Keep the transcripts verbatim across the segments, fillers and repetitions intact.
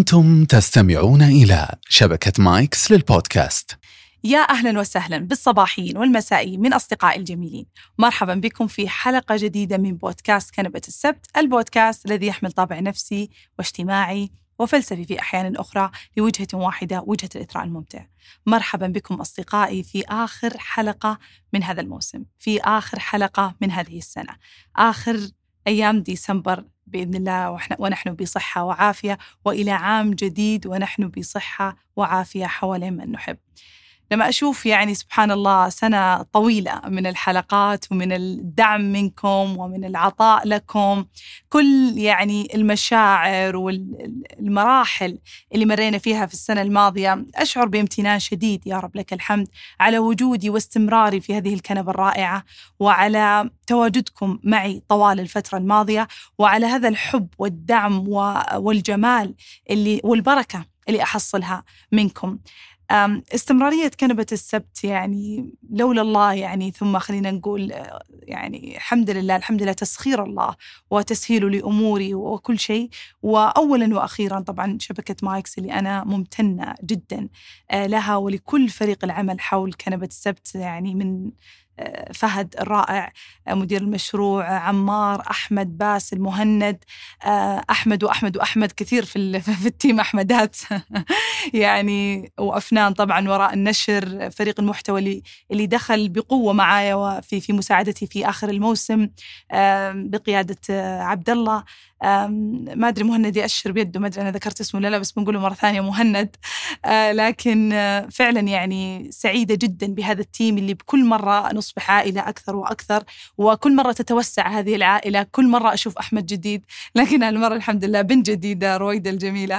أنتم تستمعون إلى شبكة مايكس للبودكاست. يا أهلا وسهلا بالصباحيين والمسائيين من أصدقائي الجميلين. مرحبا بكم في حلقة جديدة من بودكاست كنبة السبت، البودكاست الذي يحمل طابع نفسي واجتماعي وفلسفي في أحيان أخرى لوجهة واحدة، وجهة الإثراء الممتع. مرحبا بكم أصدقائي في آخر حلقة من هذا الموسم، في آخر حلقة من هذه السنة، آخر أيام ديسمبر بإذن الله ونحن بصحة وعافية، وإلى عام جديد ونحن بصحة وعافية حوالين من نحب. لما أشوف يعني سبحان الله سنة طويلة من الحلقات ومن الدعم منكم ومن العطاء لكم، كل يعني المشاعر والمراحل اللي مرينا فيها في السنة الماضية، أشعر بامتنان شديد يا رب لك الحمد على وجودي واستمراري في هذه الكنبة الرائعة، وعلى تواجدكم معي طوال الفترة الماضية، وعلى هذا الحب والدعم والجمال اللي والبركة اللي أحصلها منكم. استمرارية كنبة السبت يعني لولا الله يعني، ثم خلينا نقول يعني الحمد لله الحمد لله تسخير الله وتسهيله لأموري وكل شيء. وأولا وأخيرا طبعا شبكة مايكس اللي أنا ممتنة جدا لها ولكل فريق العمل حول كنبة السبت، يعني من فهد الرائع مدير المشروع، عمار، أحمد، باسل، مهند، أحمد وأحمد وأحمد كثير في في التيم أحمدات يعني، وأفنان طبعا وراء النشر، فريق المحتوى اللي اللي دخل بقوة معايا وفي في مساعدتي في آخر الموسم بقيادة عبد الله. ما أدري مهند يأشر بيده، ما أدري أنا ذكرت اسمه لا لا بس بنقوله مرة ثانية مهند. لكن فعلا يعني سعيدة جدا بهذا التيم اللي بكل مرة نصبح عائلة أكثر وأكثر، وكل مرة تتوسع هذه العائلة، كل مرة أشوف أحمد جديد، لكن هالمرة الحمد لله بنت جديدة رويدة الجميلة.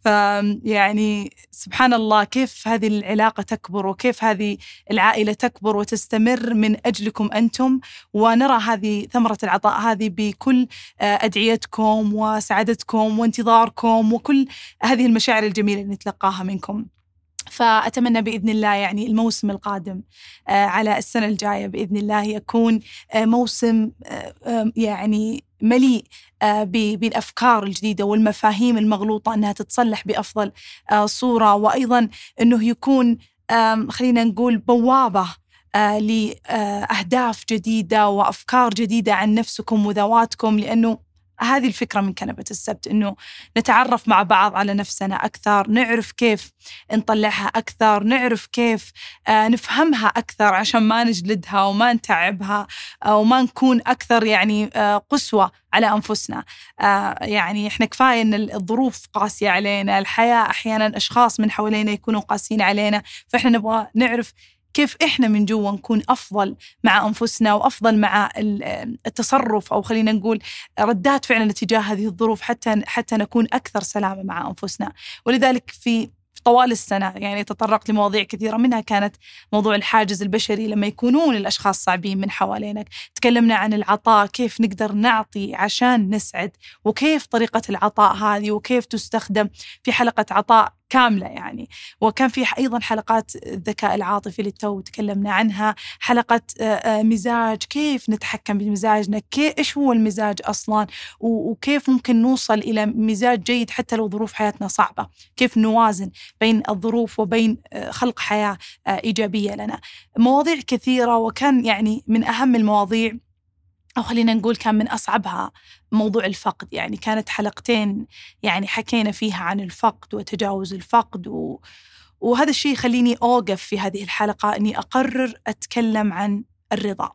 فيعني سبحان الله كيف هذه العلاقة تكبر وكيف هذه العائلة تكبر وتستمر من أجلكم أنتم، ونرى هذه ثمرة العطاء هذه بكل أدعيتكم وسعادتكم وانتظاركم وكل هذه المشاعر الجميلة اللي نتلقاها منكم. فأتمنى بإذن الله يعني الموسم القادم على السنة الجاية بإذن الله يكون موسم يعني مليء بالأفكار الجديدة والمفاهيم المغلوطة أنها تتصلح بأفضل صورة، وأيضا أنه يكون خلينا نقول بوابة لأهداف جديدة وأفكار جديدة عن نفسكم وذواتكم، لأنه هذه الفكرة من كنبة السبت، إنه نتعرف مع بعض على نفسنا أكثر، نعرف كيف نطلعها أكثر، نعرف كيف آه نفهمها أكثر عشان ما نجلدها وما نتعبها آه وما نكون أكثر يعني آه قسوة على أنفسنا. آه يعني إحنا كفاية إن الظروف قاسية علينا، الحياة أحيانا أشخاص من حوالينا يكونوا قاسين علينا، فإحنا نبغى نعرف كيف إحنا من جوا نكون أفضل مع أنفسنا وأفضل مع التصرف، أو خلينا نقول ردات فعلا تجاه هذه الظروف، حتى حتى نكون أكثر سلامة مع أنفسنا. ولذلك في طوال السنة يعني تطرقت لمواضيع كثيرة، منها كانت موضوع الحاجز البشري لما يكونون الأشخاص صعبين من حوالينك، تكلمنا عن العطاء، كيف نقدر نعطي عشان نسعد، وكيف طريقة العطاء هذه وكيف تستخدم في حلقة عطاء كاملة يعني. وكان في أيضا حلقات الذكاء العاطفي اللي تو تكلمنا عنها، حلقة مزاج، كيف نتحكم بمزاجنا، كيف إيش هو المزاج أصلا، وكيف ممكن نوصل إلى مزاج جيد حتى لو ظروف حياتنا صعبة، كيف نوازن بين الظروف وبين خلق حياة إيجابية لنا. مواضيع كثيرة، وكان يعني من أهم المواضيع أو خلينا نقول كان من أصعبها موضوع الفقد. يعني كانت حلقتين يعني حكينا فيها عن الفقد وتجاوز الفقد، و... وهذا الشيء خليني أوقف في هذه الحلقة أني أقرر أتكلم عن الرضا.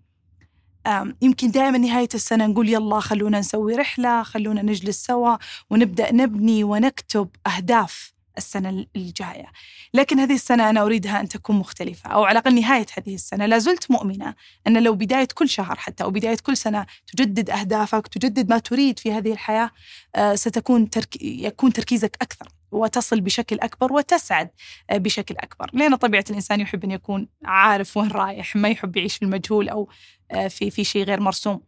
يمكن دائما نهاية السنة نقول يلا خلونا نسوي رحلة، خلونا نجلس سوا ونبدأ نبني ونكتب أهداف السنة الجاية، لكن هذه السنة أنا أريدها أن تكون مختلفة، أو على الأقل نهاية هذه السنة. لا زلت مؤمنة أن لو بداية كل شهر حتى أو بداية كل سنة تجدد أهدافك، تجدد ما تريد في هذه الحياة، ستكون ترك... يكون تركيزك أكثر وتصل بشكل أكبر وتسعد بشكل أكبر، لأن طبيعة الإنسان يحب أن يكون عارف وين رايح، ما يحب يعيش في المجهول أو في في شيء غير مرسوم.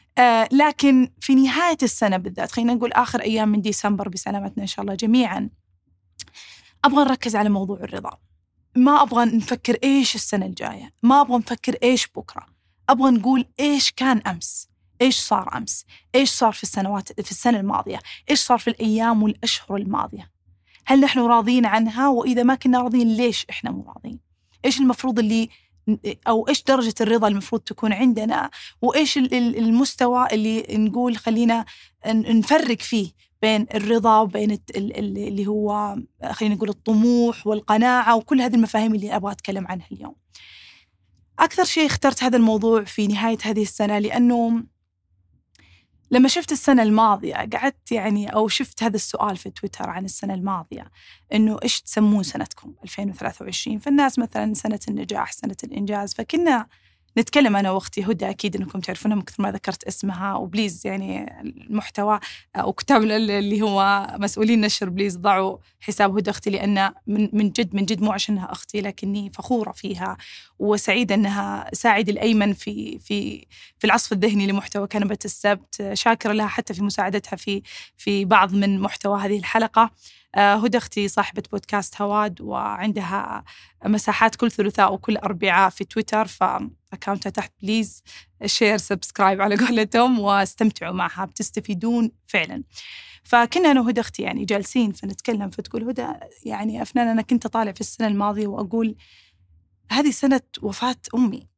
لكن في نهاية السنة بالذات، خلينا نقول آخر أيام من ديسمبر بسلامتنا إن شاء الله جميعاً، أبغى نركز على موضوع الرضا. ما أبغى نفكر إيش السنة الجاية، ما أبغى نفكر إيش بكرة، أبغى نقول إيش كان أمس، إيش صار أمس؟ إيش صار في السنوات في السنة الماضية؟ إيش صار في الأيام والأشهر الماضية؟ هل نحن راضين عنها؟ وإذا ما كنا راضين ليش إحنا مو راضين؟ إيش المفروض اللي أو إيش درجة الرضا المفروض تكون عندنا؟ وإيش المستوى اللي نقول خلينا نفرق فيه بين الرضا وبين اللي هو خلينا نقول الطموح والقناعة وكل هذه المفاهيم اللي أبغى أتكلم عنها اليوم. أكثر شيء اخترت هذا الموضوع في نهاية هذه السنة لأنه لما شفت السنة الماضية قعدت يعني أو شفت هذا السؤال في تويتر عن السنة الماضية إنه إيش تسمون سنتكم ألفين وثلاثة وعشرين؟ فالناس مثلا سنة النجاح، سنة الإنجاز. فكنا نتكلم أنا وأختي هدى، أكيد أنكم تعرفونها من كثر ما ذكرت اسمها، وبليز يعني المحتوى أو كتاب اللي هو مسؤولين نشر بليز ضعوا حساب هدى أختي، لأن من من جد من جد مو عشانها أختي لكني فخورة فيها وسعيدة أنها ساعد الأيمن في في في العصف الذهني لمحتوى كنبة السبت. شاكرة لها حتى في مساعدتها في في بعض من محتوى هذه الحلقة. هدى أختي صاحبة بودكاست هواد، وعندها مساحات كل ثلاثاء وكل أربعاء في تويتر، فأكاونتها تحت بليز شير سبسكرايب على قولتهم واستمتعوا معها، بتستفيدون فعلا. فكنا أنا وهدى أختي يعني جالسين فنتكلم، فتقول هدى يعني أفنان أنا كنت طالع في السنة الماضية وأقول هذه سنة وفاة أمي،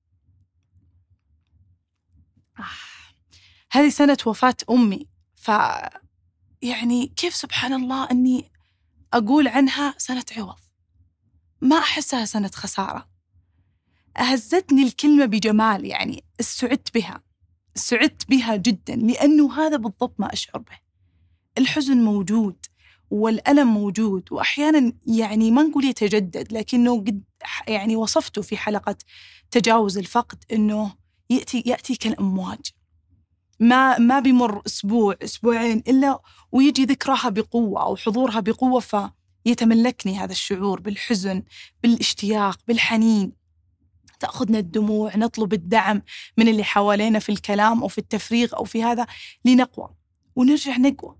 آه. هذه سنة وفاة أمي، ف يعني كيف سبحان الله أني أقول عنها سنة عوض، ما أحسها سنة خسارة. أهزتني الكلمة بجمال، يعني استعدت بها استعدت بها جدا، لأنه هذا بالضبط ما أشعر به. الحزن موجود والألم موجود، وأحيانا يعني ما نقول يتجدد، لكنه قد يعني وصفته في حلقة تجاوز الفقد أنه يأتي يأتي كالأمواج، ما ما بيمر أسبوع أسبوعين إلا ويجي ذكرها بقوة أو حضورها بقوة، فيتملكني هذا الشعور بالحزن، بالاشتياق، بالحنين. تأخذنا الدموع، نطلب الدعم من اللي حوالينا في الكلام أو في التفريغ أو في هذا لنقوى ونرجع نقوى.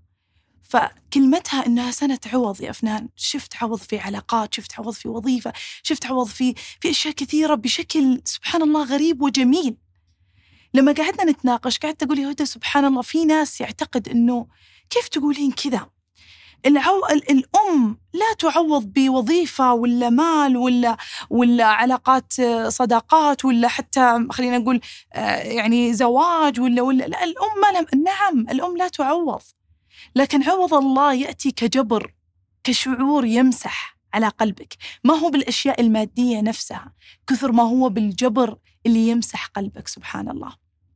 فكلمتها إنها سنة عوض يا أفنان، شفت عوض في علاقات، شفت عوض في وظيفة، شفت عوض في في أشياء كثيرة بشكل سبحان الله غريب وجميل. لما قعدنا نتناقش قعدت أقول يا هدى سبحان الله في ناس يعتقد إنه كيف تقولين كذا؟ العو... الأم لا تعوض بوظيفة ولا مال ولا ولا علاقات صداقات ولا حتى خلينا نقول يعني زواج ولا ولا لا، الأم ما لم... نعم الأم لا تعوض، لكن عوض الله يأتي كجبر، كشعور يمسح على قلبك، ما هو بالأشياء المادية نفسها كثر ما هو بالجبر اللي يمسح قلبك. سبحان الله،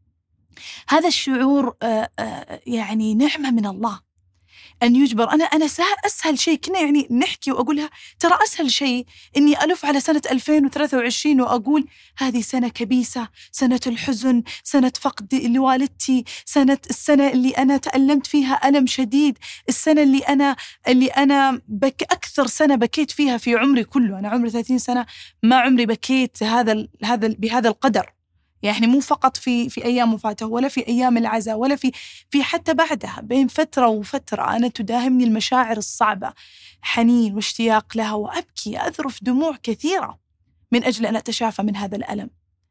هذا الشعور يعني نعمة من الله أن يجبر. أنا أنا أسهل شيء كنا يعني نحكي وأقولها، ترى أسهل شيء إني ألف على سنة ألفين وثلاثة وعشرين وأقول هذه سنة كبيسة، سنة الحزن، سنة فقد لوالدتي، سنة السنة اللي أنا تألمت فيها ألم شديد، السنة اللي أنا اللي أنا بك أكثر سنة بكيت فيها في عمري كله. أنا عمري ثلاثين سنة، ما عمري بكيت هذا هذا بهذا القدر، يعني مو فقط في في أيام وفاته ولا في أيام العزاء ولا في في حتى بعدها، بين فترة وفترة أنا تداهمني المشاعر الصعبة، حنين واشتياق لها، وأبكي أذرف دموع كثيرة من أجل أن أتشافى من هذا الألم.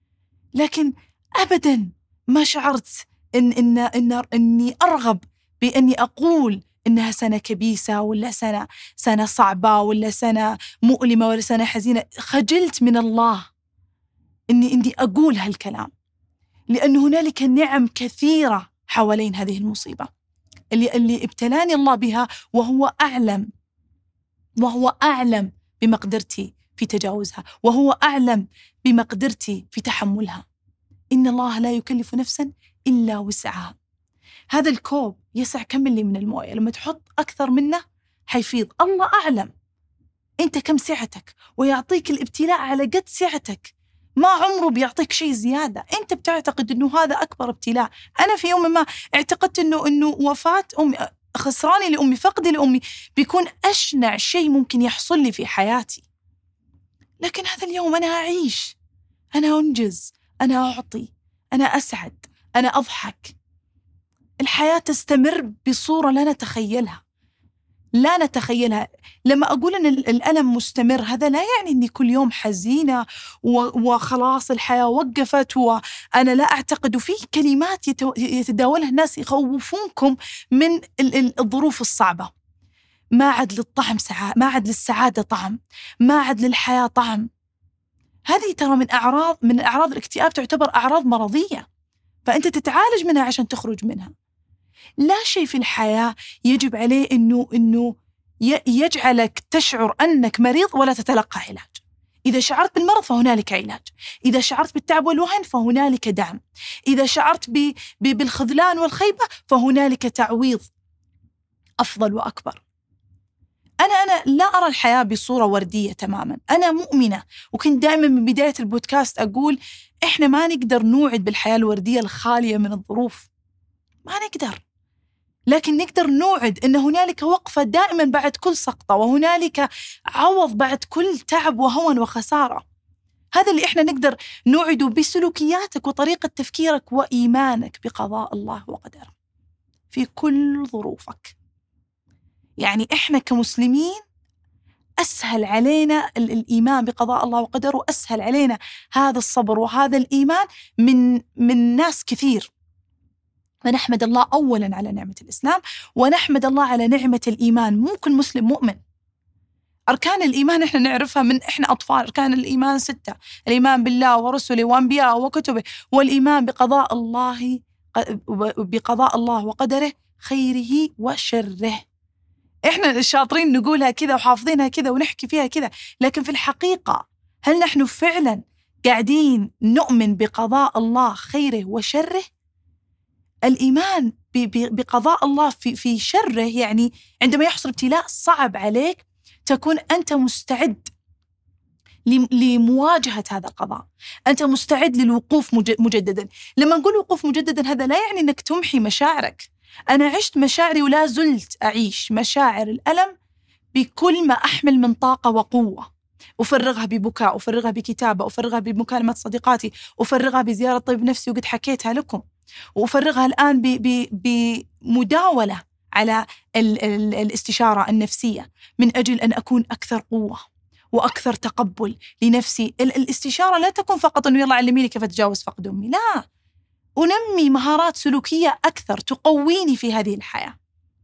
لكن أبدا ما شعرت إن إن إن إني أرغب بأني أقول إنها سنة كبيسة ولا سنة سنة صعبة ولا سنة مؤلمة ولا سنة حزينة. خجلت من الله إني إني أقول هالكلام، لأن هنالك نعم كثيرة حوالين هذه المصيبة اللي اللي ابتلاني الله بها، وهو أعلم وهو أعلم بمقدرتي في تجاوزها، وهو أعلم بمقدرتي في تحملها. إن الله لا يكلف نفسا إلا وسعها. هذا الكوب يسع كم اللي من الموية، لما تحط أكثر منه حيفيض. الله أعلم أنت كم سعتك، ويعطيك الابتلاء على قد سعتك، ما عمره بيعطيك شيء زيادة. أنت بتعتقد أنه هذا أكبر ابتلاء. أنا في يوم ما اعتقدت أنه أنه وفاة أمي، خسراني لأمي، فقدي لأمي بيكون أشنع شيء ممكن يحصل لي في حياتي. لكن هذا اليوم أنا أعيش، أنا أنجز، أنا أعطي، أنا أسعد، أنا أضحك. الحياة تستمر بصورة لا نتخيلها. لا نتخيلها. لما أقول أن الألم مستمر هذا لا يعني أني كل يوم حزينة وخلاص الحياة وقفت وأنا لا أعتقد. وفي كلمات يتداولها الناس يخوفونكم من الظروف الصعبة. ما عاد للطعم سعادة، ما عاد للسعادة طعم، ما عاد للحياة طعم. هذه ترى من أعراض من أعراض الاكتئاب، تعتبر أعراض مرضية، فأنت تتعالج منها عشان تخرج منها. لا شيء في الحياة يجب عليه إنه إنه يجعلك تشعر أنك مريض ولا تتلقى علاج. إذا شعرت بالمرض فهنالك علاج، إذا شعرت بالتعب والوهن فهنالك دعم، إذا شعرت ب... ب... بالخذلان والخيبة فهنالك تعويض أفضل وأكبر. أنا أنا لا أرى الحياة بصورة وردية تماما. أنا مؤمنة، وكنت دائما من بداية البودكاست أقول إحنا ما نقدر نوعد بالحياة الوردية الخالية من الظروف، ما نقدر، لكن نقدر نوعد أن هنالك وقفة دائما بعد كل سقطة، وهنالك عوض بعد كل تعب وهون وخسارة. هذا اللي إحنا نقدر نوعده بسلوكياتك وطريقة تفكيرك وإيمانك بقضاء الله وقدره في كل ظروفك. يعني إحنا كمسلمين أسهل علينا الإيمان بقضاء الله وقدره، وأسهل علينا هذا الصبر وهذا الإيمان من من ناس كثير. فنحمد الله أولاً على نعمة الإسلام، ونحمد الله على نعمة الإيمان. مو كل مسلم مؤمن. أركان الإيمان إحنا نعرفها من إحنا أطفال. أركان الإيمان ستة: الإيمان بالله ورسله وأنبياء وكتبه، والإيمان بقضاء الله بقضاء الله وقدره خيره وشره. إحنا الشاطرين نقولها كذا وحافظينها كذا ونحكي فيها كذا، لكن في الحقيقة هل نحن فعلاً قاعدين نؤمن بقضاء الله خيره وشره؟ الإيمان بقضاء الله في في شره يعني عندما يحصل ابتلاء صعب عليك تكون أنت مستعد لمواجهة هذا القضاء، أنت مستعد للوقوف مجددا. لما نقول وقوف مجددا هذا لا يعني أنك تمحي مشاعرك. أنا عشت مشاعري ولا زلت أعيش مشاعر الألم بكل ما أحمل من طاقة وقوة، أفرغها ببكاء، أفرغها بكتابة، أفرغها بمكالمة صديقاتي، أفرغها بزيارة طبيب نفسي وقد حكيتها لكم، وأفرغها الآن بمداولة على ال ال الاستشارة النفسية من أجل أن أكون أكثر قوة وأكثر تقبل لنفسي. الاستشارة لا تكون فقط أنه يلا علميني كيف أتجاوز فقد أمي، لا، أنمي مهارات سلوكية أكثر تقويني في هذه الحياة.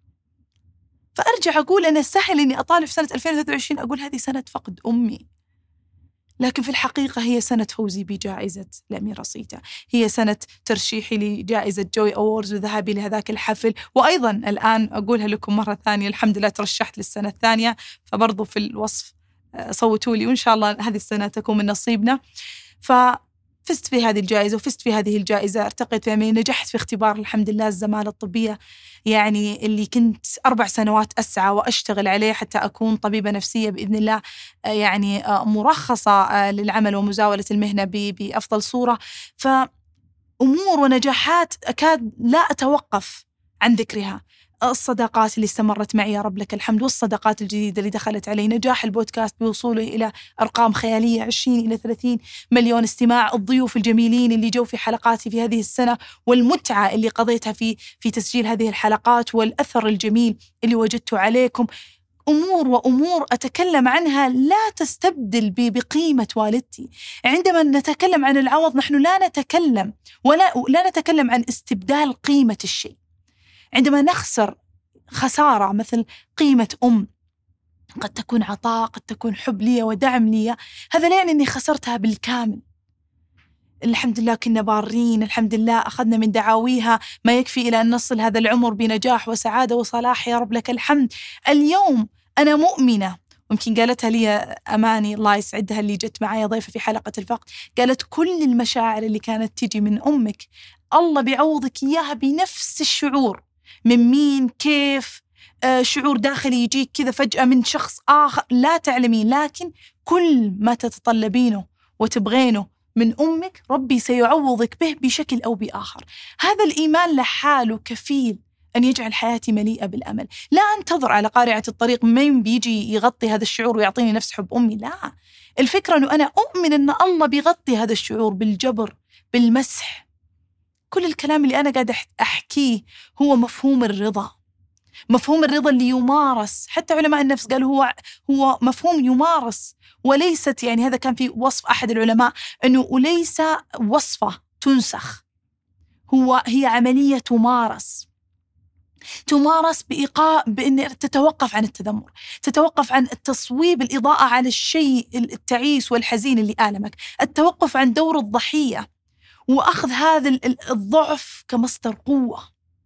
فأرجع أقول أنا سهل أني أطالع في سنة ألفين وثلاثة وعشرين أقول هذه سنة فقد أمي، لكن في الحقيقة هي سنة فوزي بجائزة الأميرة صيتا، هي سنة ترشيحي لجائزة جوي أووردز وذهابي لهذاك الحفل. وأيضا الآن أقولها لكم مرة ثانية، الحمد لله ترشحت للسنة الثانية، فبرضو في الوصف صوتوا لي، وإن شاء الله هذه السنة تكون من نصيبنا. ففزت في هذه الجائزة وفزت في هذه الجائزة، ارتقيت في أمي، نجحت في اختبار الحمد لله الزمالة الطبية، يعني اللي كنت أربع سنوات أسعى وأشتغل عليه حتى أكون طبيبة نفسية بإذن الله، يعني مرخصة للعمل ومزاولة المهنة بأفضل صورة. فأمور ونجاحات أكاد لا أتوقف عن ذكرها. الصداقات اللي استمرت معي يا رب لك الحمد، والصداقات الجديدة اللي دخلت علي، نجاح البودكاست بوصوله إلى أرقام خيالية عشرين إلى ثلاثين مليون استماع، الضيوف الجميلين اللي جو في حلقاتي في هذه السنة، والمتعة اللي قضيتها في في تسجيل هذه الحلقات، والأثر الجميل اللي وجدته عليكم. أمور وأمور أتكلم عنها لا تستبدل بقيمة والدتي. عندما نتكلم عن العوض نحن لا نتكلم ولا لا نتكلم عن استبدال قيمة الشيء. عندما نخسر خسارة مثل قيمة أم، قد تكون عطاء، قد تكون حب لي ودعم لي، هذا لا يعني أني خسرتها بالكامل. الحمد لله كنا بارين، الحمد لله أخذنا من دعاويها ما يكفي إلى أن نصل هذا العمر بنجاح وسعادة وصلاح يا رب لك الحمد. اليوم أنا مؤمنة، ممكن قالتها لي أماني الله يسعدها اللي جت معايا ضيفة في حلقة الفقد، قالت كل المشاعر اللي كانت تجي من أمك الله بيعوضك إياها بنفس الشعور. من مين كيف آه شعور داخلي يجيك كذا فجأة من شخص آخر لا تعلمين، لكن كل ما تتطلبينه وتبغينه من أمك ربي سيعوضك به بشكل أو بآخر. هذا الإيمان لحاله كفيل أن يجعل حياتي مليئة بالأمل. لا أنتظر على قارعة الطريق من بيجي يغطي هذا الشعور ويعطيني نفس حب أمي، لا، الفكرة أنه أنا أؤمن أن الله بيغطي هذا الشعور بالجبر، بالمسح. كل الكلام اللي أنا قاعدة أحكيه هو مفهوم الرضا. مفهوم الرضا اللي يمارس، حتى علماء النفس قالوا هو هو مفهوم يمارس وليست، يعني هذا كان في وصف أحد العلماء أنه وليس وصفة تنسخ، هو هي عملية تمارس تمارس بإيقاع، بأن تتوقف عن التذمر، تتوقف عن التصويب الإضاءة على الشيء التعيس والحزين اللي آلمك، التوقف عن دور الضحية، وأخذ هذا الضعف كمصدر قوة،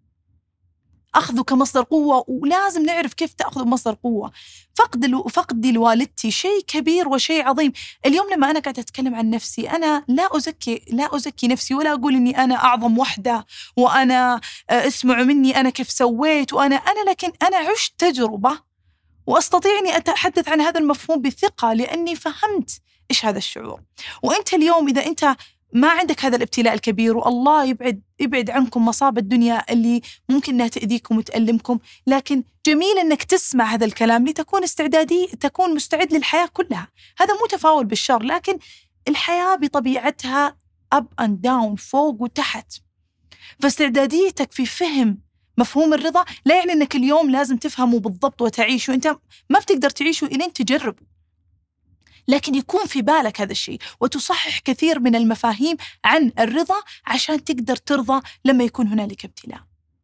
أخذه كمصدر قوة. ولازم نعرف كيف تأخذ مصدر قوة. فقد الو... فقدي لوالدتي شيء كبير وشيء عظيم. اليوم لما أنا قاعدة أتكلم عن نفسي، أنا لا أزكي لا أزكي نفسي ولا أقول إني أنا أعظم وحدة وأنا اسمعوا مني أنا كيف سويت وأنا أنا لكن أنا عشت تجربة وأستطيع إني أتحدث عن هذا المفهوم بثقة، لأني فهمت إيش هذا الشعور. وأنت اليوم إذا أنت ما عندك هذا الابتلاء الكبير، والله يبعد يبعد عنكم مصاب الدنيا اللي ممكن أنها تأذيكم وتألمكم، لكن جميل أنك تسمع هذا الكلام لتكون استعدادي تكون مستعد للحياة كلها. هذا مو تفاؤل بالشر، لكن الحياة بطبيعتها up and down، فوق وتحت. فاستعداديتك في فهم مفهوم الرضا لا يعني أنك اليوم لازم تفهمه بالضبط وتعيشه، أنت ما بتقدر تعيشه إلين تجربه، لكن يكون في بالك هذا الشيء وتصحح كثير من المفاهيم عن الرضا عشان تقدر ترضى لما يكون هنالك ابتلاء.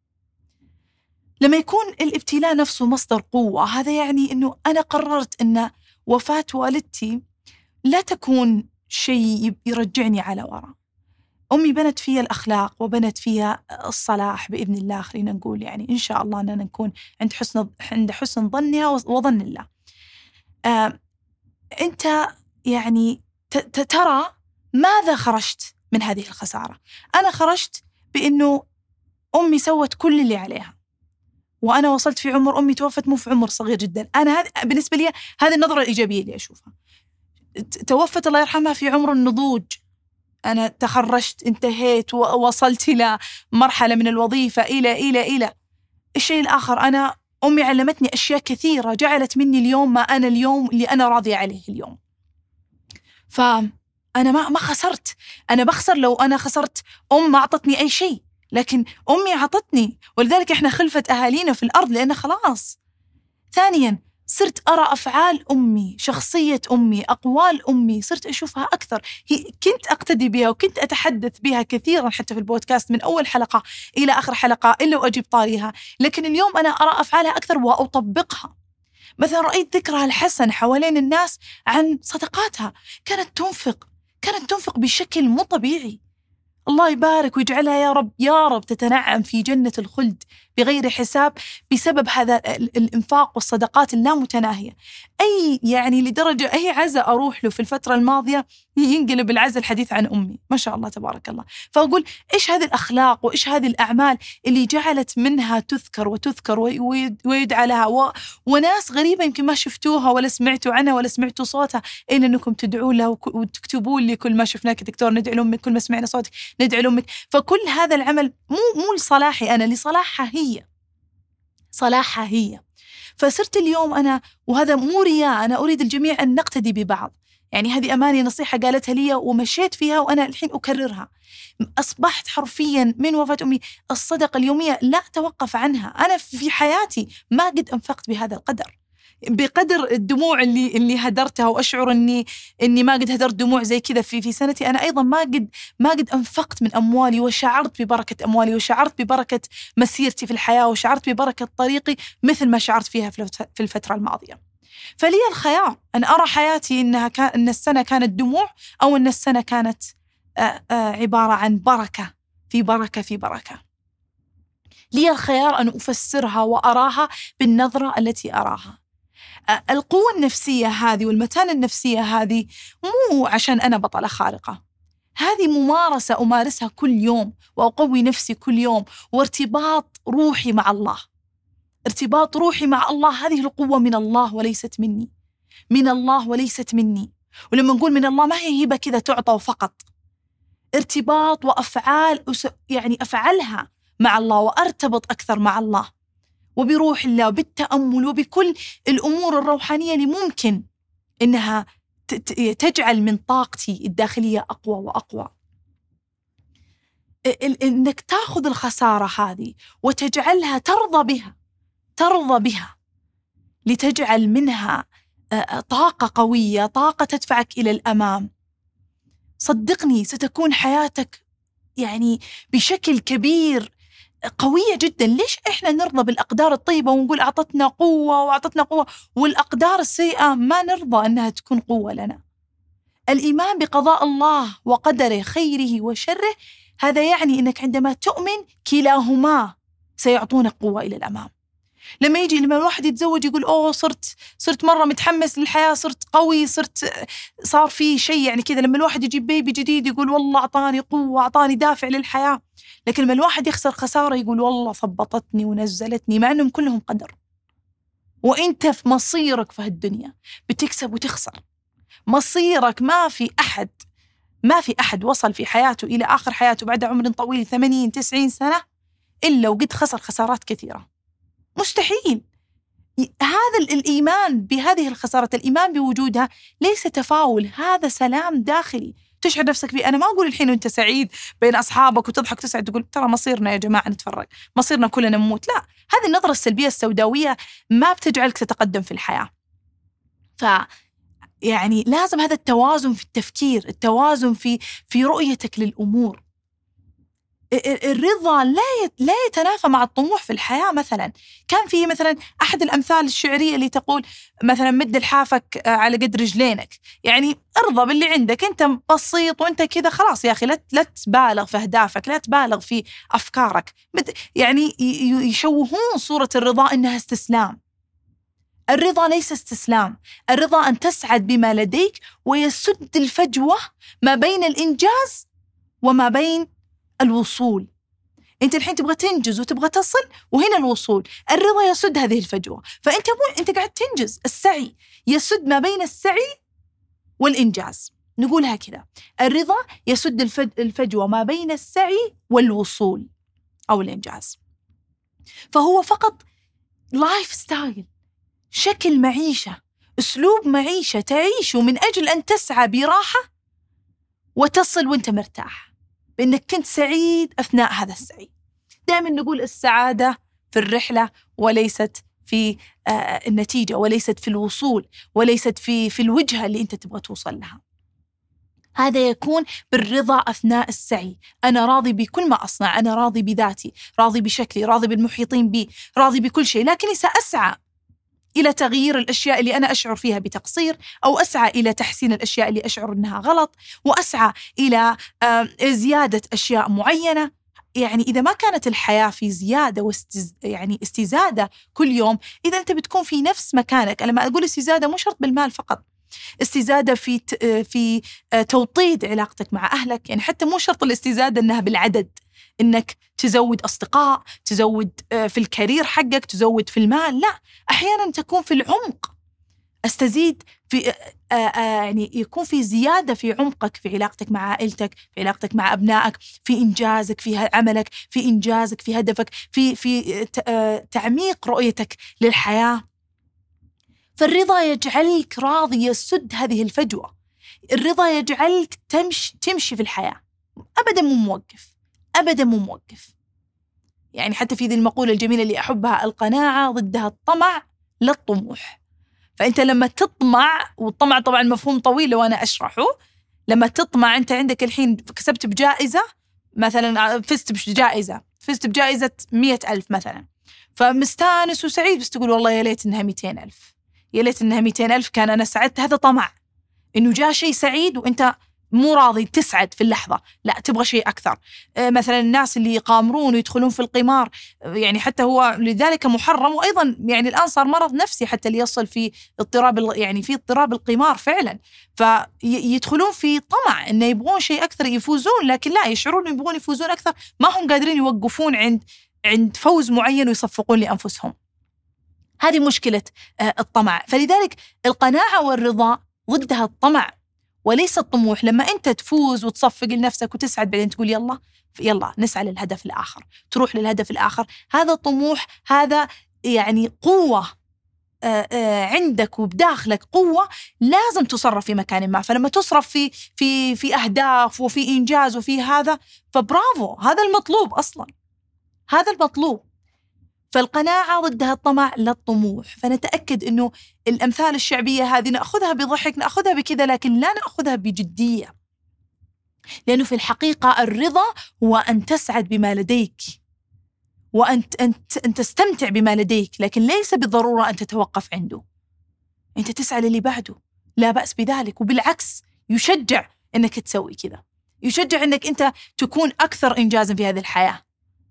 لما يكون الابتلاء نفسه مصدر قوة، هذا يعني أنه أنا قررت أن وفاة والدتي لا تكون شيء يرجعني على وراء. أمي بنت فيها الأخلاق وبنت فيها الصلاح بإذن الله، خلينا نقول يعني إن شاء الله أننا نكون عند حسن عند حسن ظنها وظن الله. آه أنت يعني ترى ماذا خرجت من هذه الخسارة؟ أنا خرجت بأنه أمي سوت كل اللي عليها، وأنا وصلت في عمر أمي توفت مو في عمر صغير جدا. أنا هذا بالنسبة لي هذه النظرة الإيجابية اللي أشوفها. توفت الله يرحمها في عمر النضوج، أنا تخرجت انتهيت ووصلت إلى مرحلة من الوظيفة إلى إلى إلى الشيء الآخر. أنا أمي علمتني أشياء كثيرة جعلت مني اليوم ما أنا اليوم اللي أنا راضية عليه اليوم. فأنا ما ما خسرت. أنا بخسر لو أنا خسرت أم ما أعطتني أي شيء، لكن أمي أعطتني، ولذلك إحنا خلفت أهالينا في الأرض لأنه خلاص. ثانياً صرت أرى أفعال أمي، شخصية أمي، أقوال أمي، صرت أشوفها أكثر. هي كنت أقتدي بها وكنت أتحدث بها كثيراً حتى في البودكاست من أول حلقة إلى آخر حلقة إلا وأجيب طاريها، لكن اليوم أنا أرى أفعالها أكثر وأطبقها. مثلا رأيت ذكرها الحسن حوالين الناس عن صدقاتها، كانت تنفق كانت تنفق بشكل مو طبيعي. الله يبارك ويجعلها يا رب يا رب تتنعم في جنة الخلد بغير حساب بسبب هذا الإنفاق والصدقات اللامتناهية. أي يعني لدرجة أي عزاء أروح له في الفترة الماضية ينقلب العزاء الحديث عن أمي، ما شاء الله تبارك الله. فأقول إيش هذه الأخلاق وإيش هذه الأعمال اللي جعلت منها تذكر وتذكر ويدعى لها و... وناس غريبة يمكن ما شفتوها ولا سمعتوا عنها ولا سمعتوا صوتها إلا أنكم تدعوا لها وتكتبوا لي كل ما شفناك دكتور ندعي لأمك، كل ما سمعنا صوتك ندعي لأمك. فكل هذا العمل مو مو لصلاحي أنا، لصلاحها هي، صلاحها هي. فصرت اليوم أنا، وهذا مو رياء، أنا أريد الجميع أن نقتدي ببعض. يعني هذه أماني نصيحة قالتها لي ومشيت فيها وأنا الحين أكررها. أصبحت حرفيا من وفاة أمي الصدقة اليومية لا أتوقف عنها. أنا في حياتي ما قد أنفقت بهذا القدر، بقدر الدموع اللي اللي هدرتها، وأشعر إني إني ما قد هدرت دموع زي كذا في في سنتي. أنا أيضا ما قد ما قد أنفقت من أموالي وشعرت ببركة أموالي وشعرت ببركة مسيرتي في الحياة وشعرت ببركة طريقي مثل ما شعرت فيها في الفترة الماضية. فلي الخيار أن أرى حياتي إنها كان إن السنة كانت دموع أو إن السنة كانت آآ آآ عبارة عن بركة في بركة في بركة. لي الخيار أن أفسرها وأراها بالنظرة التي أراها. القوة النفسية هذه والمتانة النفسية هذه مو عشان أنا بطلة خارقة، هذه ممارسة أمارسها كل يوم وأقوي نفسي كل يوم، وارتباط روحي مع الله. ارتباط روحي مع الله هذه القوة من الله وليست مني، من الله وليست مني. ولما نقول من الله ما هي هبة كذا تعطى فقط، ارتباط وأفعال يعني أفعلها مع الله وأرتبط أكثر مع الله وبروح الله وبالتأمل وبكل الأمور الروحانية اللي ممكن إنها تجعل من طاقتي الداخلية أقوى وأقوى. إنك تأخذ الخسارة هذه وتجعلها ترضى بها، ترضى بها لتجعل منها طاقة قوية، طاقة تدفعك إلى الأمام، صدقني ستكون حياتك يعني بشكل كبير قوية جدا. ليش إحنا نرضى بالأقدار الطيبة ونقول أعطتنا قوة وأعطتنا قوة، والأقدار السيئة ما نرضى أنها تكون قوة لنا؟ الإيمان بقضاء الله وقدره خيره وشره، هذا يعني أنك عندما تؤمن كلاهما سيعطونك قوة إلى الأمام. لما يجي لما الواحد يتزوج يقول أوه صرت صرت مرة متحمس للحياة، صرت قوي، صرت صار في شيء يعني كذا. لما الواحد يجيب بيبي جديد يقول والله أعطاني قوة، أعطاني دافع للحياة. لكن لما الواحد يخسر خسارة يقول والله ثبطتني ونزلتني، مع أنهم كلهم قدر. وإنت في مصيرك في هالدنيا بتكسب وتخسر. مصيرك ما في أحد ما في أحد وصل في حياته إلى آخر حياته بعد عمر طويل ثمانين تسعين سنة إلا وقد خسر خسارات كثيرة. مستحيل. هذا الإيمان بهذه الخسارة، الإيمان بوجودها ليس تفاؤل، هذا سلام داخلي تشعر نفسك فيه. أنا ما أقول الحين وأنت سعيد بين أصحابك وتضحك وتسعد تقول ترى مصيرنا يا جماعة نتفرق، مصيرنا كلنا نموت. لا، هذه النظرة السلبية السوداوية ما بتجعلك تتقدم في الحياة. ف يعني لازم هذا التوازن في التفكير، التوازن في في رؤيتك للأمور. الرضا لا لا يتنافى مع الطموح في الحياة. مثلا كان في مثلا أحد الأمثال الشعرية اللي تقول مثلا مد لحافك على قد رجلينك، يعني ارضى باللي عندك، أنت بسيط وأنت كذا خلاص يا أخي، لا لا تبالغ في أهدافك، لا تبالغ في أفكارك. يعني يشوهون صورة الرضا إنها استسلام. الرضا ليس استسلام، الرضا أن تسعد بما لديك ويسد الفجوة ما بين الإنجاز وما بين الوصول. أنت الحين تبغى تنجز وتبغى تصل، وهنا الوصول. الرضا يسد هذه الفجوة، فأنت مو أنت قاعد تنجز. السعي يسد ما بين السعي والإنجاز. نقولها كذا، الرضا يسد الفجوة ما بين السعي والوصول أو الإنجاز. فهو فقط لايف ستايل، شكل معيشة، أسلوب معيشة تعيشه من أجل أن تسعى براحة وتصل وأنت مرتاح، بأنك كنت سعيد أثناء هذا السعي. دائما نقول السعادة في الرحلة وليست في آه النتيجة، وليست في الوصول، وليست في في الوجهة اللي أنت تبغى توصل لها. هذا يكون بالرضا أثناء السعي. أنا راضي بكل ما أصنع، أنا راضي بذاتي، راضي بشكلي، راضي بالمحيطين بي، راضي بكل شيء، لكني سأسعى إلى تغيير الأشياء اللي أنا أشعر فيها بتقصير، أو أسعى إلى تحسين الأشياء اللي أشعر أنها غلط، وأسعى إلى زيادة أشياء معينة. يعني إذا ما كانت الحياة في زيادة واستز... يعني استزادة كل يوم، إذا أنت بتكون في نفس مكانك. أنا ما أقول استزادة مو شرط بالمال فقط، استزادة في ت... في توطيد علاقتك مع أهلك. يعني حتى مو شرط الاستزادة أنها بالعدد، إنك تزود أصدقاء، تزود في الكارير حقك، تزود في المال. لا، أحيانا تكون في العمق. أستزيد في يعني يكون في زيادة في عمقك، في علاقتك مع عائلتك، في علاقتك مع أبنائك، في إنجازك في عملك، في إنجازك في هدفك، في في تعميق رؤيتك للحياة. فالرضا يجعلك راضي، يسد هذه الفجوة. الرضا يجعلك تمشي تمشي في الحياة، أبدا مو موقف، أبدا مو موقف. يعني حتى في ذي المقولة الجميلة اللي أحبها، القناعة ضدها الطمع لا الطموح. فأنت لما تطمع، والطمع طبعا مفهوم طويل لو أنا أشرحه، لما تطمع أنت عندك الحين كسبت بجائزة مثلا، فزت بجائزة فزت بجائزة مية ألف مثلا، فمستانس وسعيد، بس تقول والله يا ليت إنها ميتين ألف، يا ليت إنها ميتين ألف كان أنا سعدت. هذا طمع، إنه جاء شيء سعيد وأنت مو راضي تسعد في اللحظة، لا تبغى شيء أكثر. مثلا الناس اللي يقامرون ويدخلون في القمار، يعني حتى هو لذلك محرم، وأيضا يعني الآن صار مرض نفسي حتى اللي يصل في اضطراب، يعني في اضطراب القمار فعلا. فيدخلون في طمع إنه يبغون شيء أكثر، يفوزون، لكن لا، يشعرون يبغون يفوزون أكثر، ما هم قادرين يوقفون عند عند فوز معين ويصفقون لأنفسهم. هذه مشكلة الطمع. فلذلك القناعة والرضا ضدها الطمع وليس الطموح. لما أنت تفوز وتصفق لنفسك وتسعد، بعدين تقول يلا يلا نسعى للهدف الآخر، تروح للهدف الآخر. هذا طموح، هذا يعني قوة عندك وبداخلك، قوة لازم تصرف في مكان ما. فلما تصرف في في في أهداف وفي إنجاز وفي هذا، فبرافو، هذا المطلوب أصلا، هذا المطلوب. فالقناعة ضدها الطمع لا الطموح. فنتأكد أنه الأمثال الشعبية هذه نأخذها بضحك، نأخذها بكذا، لكن لا نأخذها بجدية، لأنه في الحقيقة الرضا هو أن تسعد بما لديك وأن أن تستمتع بما لديك، لكن ليس بالضرورة أن تتوقف عنده. أنت تسعى للي بعده، لا بأس بذلك، وبالعكس يشجع أنك تسوي كذا، يشجع أنك أنت تكون أكثر إنجازا في هذه الحياة.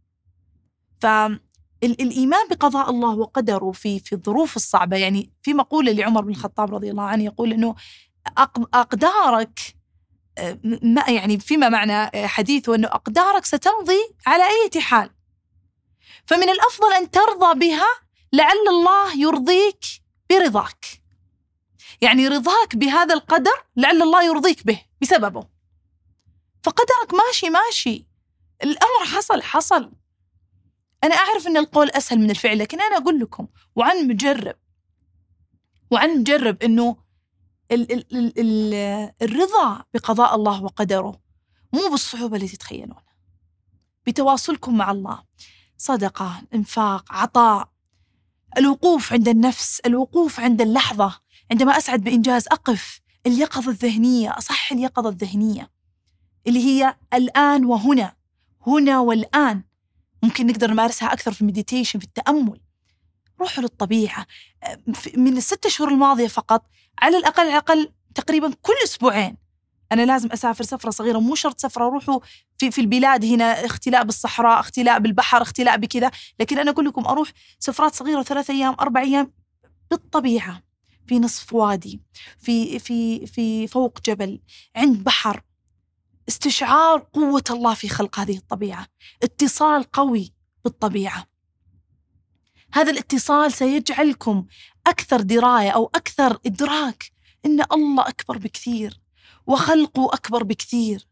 فالإيمان بقضاء الله وقدره في في الظروف الصعبة، يعني في مقولة لعمر بن الخطاب رضي الله عنه يقول أنه أقدارك، ما يعني فيما معنى حديثه أنه أقدارك ستمضي على أي حال، فمن الأفضل أن ترضى بها لعل الله يرضيك برضاك. يعني رضاك بهذا القدر لعل الله يرضيك به بسببه. فقدرك ماشي ماشي، الأمر حصل حصل. أنا أعرف أن القول أسهل من الفعل، لكن أنا أقول لكم وعن مجرب وعن مجرب أنه ال ال ال ال الرضا بقضاء الله وقدره مو بالصعوبة التي تتخيلونها، بتواصلكم مع الله، صدقة، انفاق، عطاء، الوقوف عند النفس، الوقوف عند اللحظة. عندما أسعد بإنجاز أقف، اليقظة الذهنية، أصح اليقظة الذهنية اللي هي الآن وهنا، هنا والآن. ممكن نقدر نمارسها أكثر في المديتيشن، في التأمل. روحوا للطبيعة. من الست شهور الماضية فقط، على الأقل على الأقل تقريبا كل أسبوعين أنا لازم أسافر سفرة صغيرة، مو شرط سفرة روحوا في في البلاد هنا، اختلاء بالصحراء، اختلاء بالبحر، اختلاء بكذا، لكن أنا أقول لكم أروح سفرات صغيرة ثلاثة أيام أربع أيام بالطبيعة، في نصف وادي، في في في فوق جبل، عند بحر، استشعار قوة الله في خلق هذه الطبيعة، اتصال قوي بالطبيعة. هذا الاتصال سيجعلكم أكثر دراية أو أكثر إدراك إن الله أكبر بكثير وخلقه أكبر بكثير،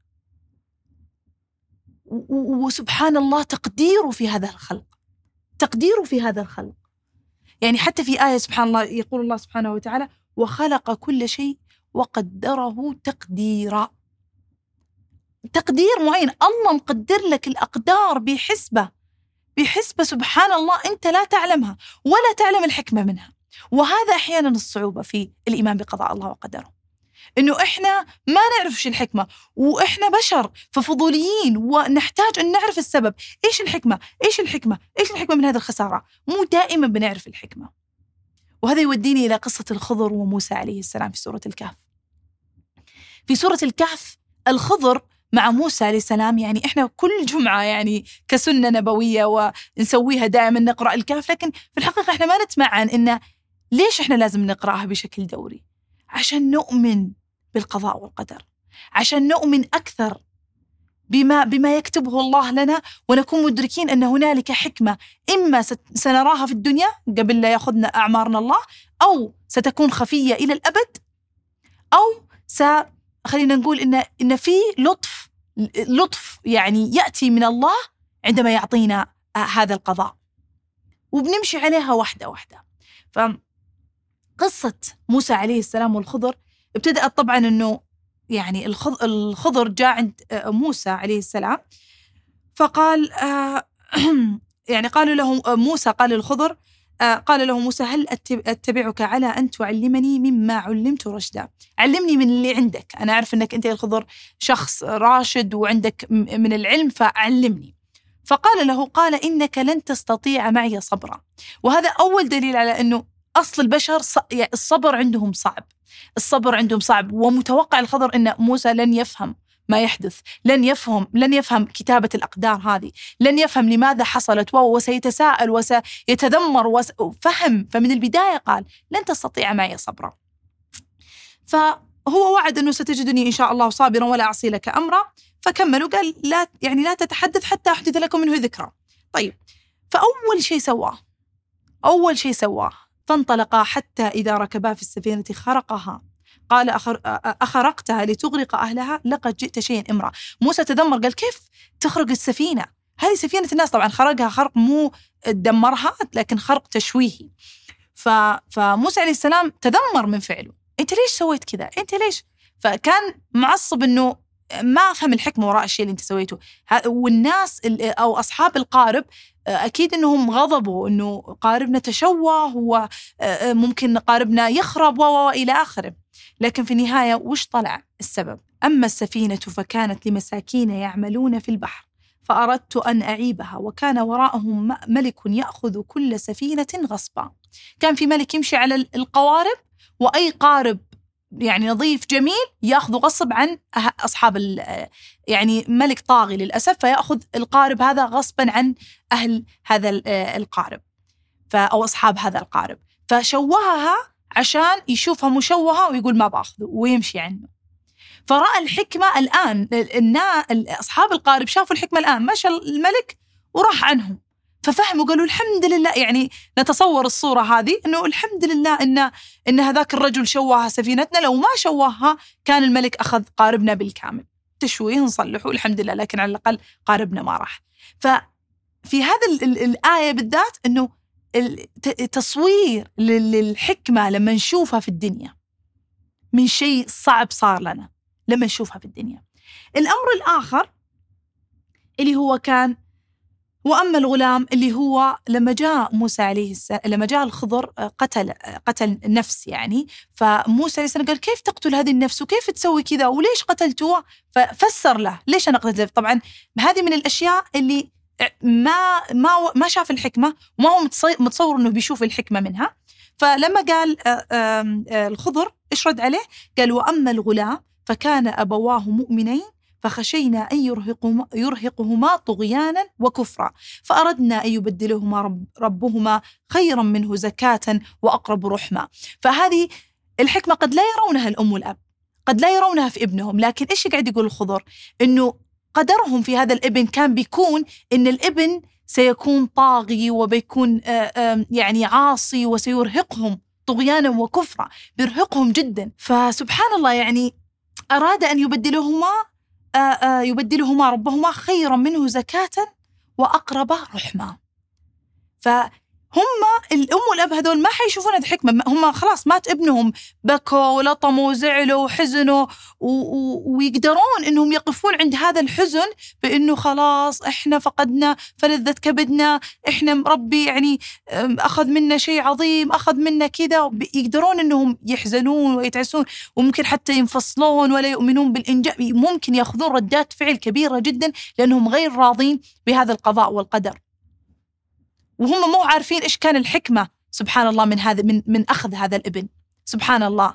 وسبحان الله تقديره في هذا الخلق، تقديره في هذا الخلق. يعني حتى في آية سبحان الله يقول الله سبحانه وتعالى: وخلق كل شيء وقدره تقديرا. تقدير معين، الله مقدر لك الأقدار بحسبة بحسبة سبحان الله أنت لا تعلمها ولا تعلم الحكمة منها. وهذا أحيانا الصعوبة في الإيمان بقضاء الله وقدره، إنه إحنا ما نعرفش الحكمة، وإحنا بشر ففضوليين ونحتاج أن نعرف السبب. إيش الحكمة؟ إيش الحكمة؟ إيش الحكمة من هذه الخسارة؟ مو دائما بنعرف الحكمة. وهذا يوديني إلى قصة الخضر وموسى عليه السلام في سورة الكهف. في سورة الكهف الخضر مع موسى عليه السلام، يعني إحنا كل جمعة يعني كسنة نبوية ونسويها دائما نقرأ الكهف، لكن في الحقيقة إحنا ما نتمعن إن ليش إحنا لازم نقرأها بشكل دوري؟ عشان نؤمن بالقضاء والقدر، عشان نؤمن أكثر بما بما يكتبه الله لنا، ونكون مدركين أن هنالك حكمة إما سنراها في الدنيا قبل لا يأخذنا أعمارنا الله، أو ستكون خفية إلى الأبد، أو س خلينا نقول إن إن في لطف لطف يعني يأتي من الله عندما يعطينا هذا القضاء، وبنمشي عليها واحدة واحدة. فقصة موسى عليه السلام والخضر ابتدأت طبعا إنه يعني الخضر جاء عند موسى عليه السلام فقال يعني قالوا له موسى قال للخضر قال له موسى: هل أتبعك على أن تعلمني مما علمت رشدا؟ علمني من اللي عندك، أنا أعرف أنك أنت الخضر شخص راشد وعندك من العلم، فعلمني. فقال له قال: إنك لن تستطيع معي صبرا. وهذا أول دليل على أنه أصل البشر الصبر عندهم صعب، الصبر عندهم صعب. ومتوقع الخضر أن موسى لن يفهم ما يحدث، لن يفهم لن يفهم كتابة الأقدار هذه، لن يفهم لماذا حصلت، وسيتساءل وسيتذمر وفهم. فمن البداية قال: لن تستطيع معي صبرا. فهو وعد أنه ستجدني إن شاء الله صابرا ولا أعصي لك أمرا. فكملوا قال: لا يعني لا تتحدث حتى أحدث لكم منه ذكرى. طيب، فأول شيء سواه أول شيء سواه فانطلقا حتى إذا ركبا في السفينة خرقها قال: أخر أخرقتها لتغرق أهلها لقد جئت شيئا إمرا. موسى تذمر قال: كيف تخرق السفينة؟ هذه سفينة الناس. طبعا خرقها خرق مو دمرها، لكن خرق تشويهي. فموسى عليه السلام تذمر من فعله: أنت ليش سويت كذا؟ أنت ليش؟ فكان معصب إنه ما أفهم الحكمة وراء الشيء اللي أنت سويته. والناس أو أصحاب القارب أكيد أنهم غضبوا أنه قاربنا تشوه وممكن قاربنا يخرب وإلى آخره. لكن في النهاية وش طلع السبب؟ أما السفينة فكانت لمساكين يعملون في البحر فأردت أن أعيبها وكان وراءهم ملك يأخذ كل سفينة غصبا. كان في ملك يمشي على القوارب، وأي قارب يعني نظيف جميل يأخذ غصب عن أصحاب، يعني ملك طاغي للأسف فيأخذ القارب هذا غصبا عن أهل هذا القارب أو أصحاب هذا القارب، فشوهها عشان يشوفها مشوهة ويقول ما بأخذه ويمشي عنه. فرأى الحكمة الآن، أصحاب القارب شافوا الحكمة الآن، مشى الملك وراح عنهم، ففهموا قالوا الحمد لله. يعني نتصور الصورة هذه أنه الحمد لله إن إن هذاك الرجل شوهها سفينتنا، لو ما شوهها كان الملك أخذ قاربنا بالكامل. تشويه نصلحه الحمد لله، لكن على الأقل قاربنا ما راح. ففي هذا الآية بالذات أنه التصوير للحكمة لما نشوفها في الدنيا من شيء صعب صار لنا لما نشوفها في الدنيا. الأمر الآخر اللي هو كان وأما الغلام اللي هو لما جاء موسى عليه السلام، لما جاء الخضر قتل قتل نفس يعني، فموسى عليه السلام قال كيف تقتل هذه النفس وكيف تسوي كذا وليش قتلتوه؟ ففسر له ليش أنا قتلته. طبعا هذه من الأشياء اللي ما ما ما شاف الحكمة وما هو متصور إنه بيشوف الحكمة منها. فلما قال الخضر إيش رد عليه؟ قال وأما الغلام فكان أبواه مؤمنين فخشينا أن يرهقهما, يرهقهما طغيانا وكفرا فأردنا أن يبدلهما رب ربهما خيرا منه زكاة وأقرب رحمة. فهذه الحكمة قد لا يرونها الأم والأب، قد لا يرونها في ابنهم، لكن إيش قاعد يقول الخضر؟ إنه قدرهم في هذا الابن كان بيكون إن الابن سيكون طاغي وبيكون يعني عاصي وسيرهقهم طغيانا وكفرا، بيرهقهم جدا. فسبحان الله يعني أراد أن يبدلهما يبدلهما ربهما خيرا منه زكاة وأقرب رحمة. فهم الأم والأب هذول ما حيشوفون هذه الحكمة، هم خلاص مات ابنهم، بكوا ولطموا وزعلوا وحزنوا ويقدرون إنهم يقفون عند هذا الحزن بإنه خلاص إحنا فقدنا فلذة كبدنا، إحنا ربي يعني أخذ منا شيء عظيم، أخذ منا كذا. يقدرون إنهم يحزنون ويتعسون وممكن حتى ينفصلون ولا يؤمنون بالإنجاء، ممكن يأخذون ردات فعل كبيرة جدا لأنهم غير راضين بهذا القضاء والقدر، وهم مو عارفين إيش كان الحكمة سبحان الله من هذا من من أخذ هذا الابن سبحان الله.